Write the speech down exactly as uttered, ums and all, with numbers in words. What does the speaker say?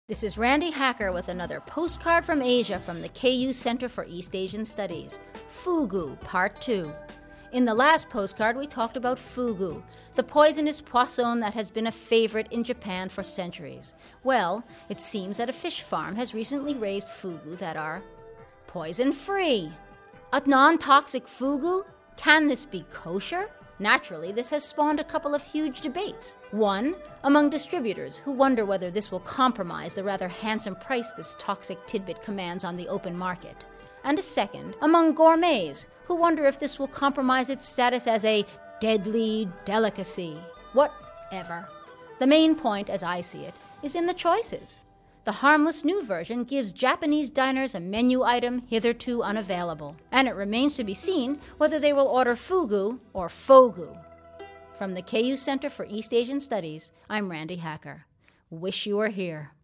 This is Randy Hacker with another postcard from Asia from the K U Center for East Asian Studies. Fugu, Part two. In the last postcard, we talked about fugu, the poisonous poisson that has been a favorite in Japan for centuries. Well, it seems that a fish farm has recently raised fugu that are poison-free. A non-toxic fugu? Can this be kosher? Naturally, this has spawned a couple of huge debates. One, among distributors who wonder whether this will compromise the rather handsome price this toxic tidbit commands on the open market. And a second, among gourmets who wonder if this will compromise its status as a deadly delicacy. Whatever. The main point, as I see it, is in the choices. The harmless new version gives Japanese diners a menu item hitherto unavailable, and it remains to be seen whether they will order fugu or fogu. From the K U Center for East Asian Studies, I'm Randy Hacker. Wish you were here.